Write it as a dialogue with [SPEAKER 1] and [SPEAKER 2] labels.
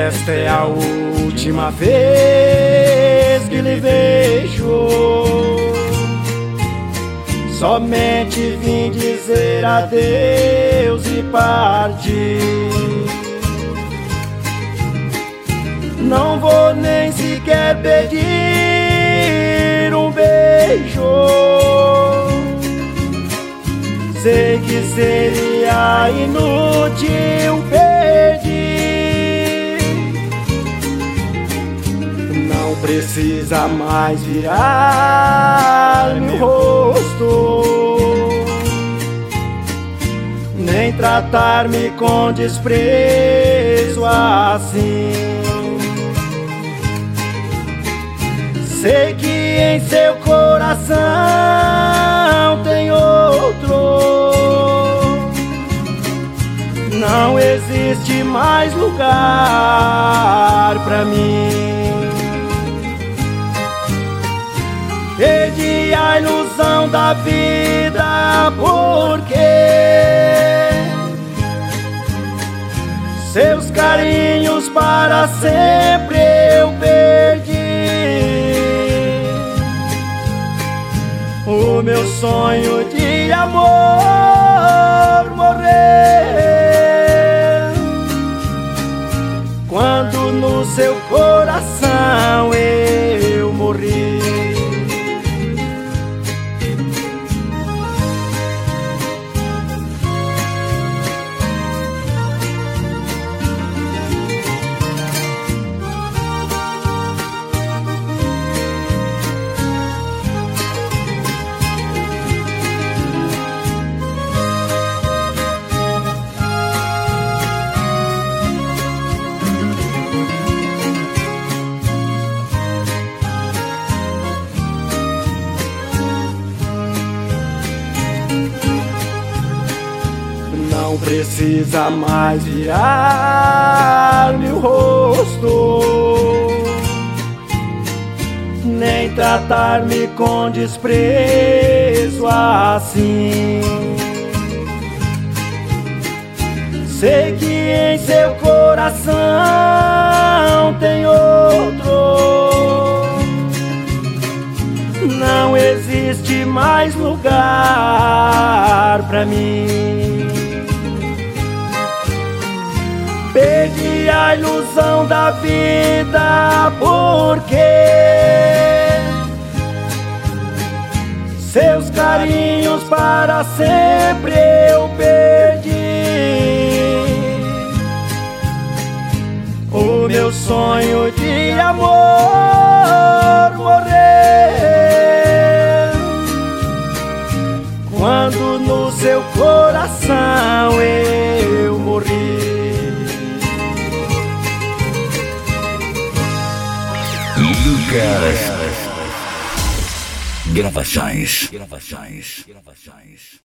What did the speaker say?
[SPEAKER 1] esta é a última vez que lhe vejo. Somente vim dizer adeus e partir. Não vou nem sequer pedir um beijo. Sei que seria inútil pedir. Não precisa mais virar-me o rosto, nem tratar-me com desprezo assim. Sei que em seu coração tem outro. Não existe mais lugar pra mim. Perdi a ilusão da vida porque seus carinhos para sempre eu perdi. O meu sonho de amor morreu quando no seu coração eu morri. Não precisa mais virar-me o rosto, nem tratar-me com desprezo assim. Sei que em seu coração tem outro. Não existe mais lugar pra mim. Perdi a ilusão da vida porque seus carinhos para sempre eu perdi. O meu sonho de amor morreu quando no seu coração eu morri.
[SPEAKER 2] Lucas Gravações.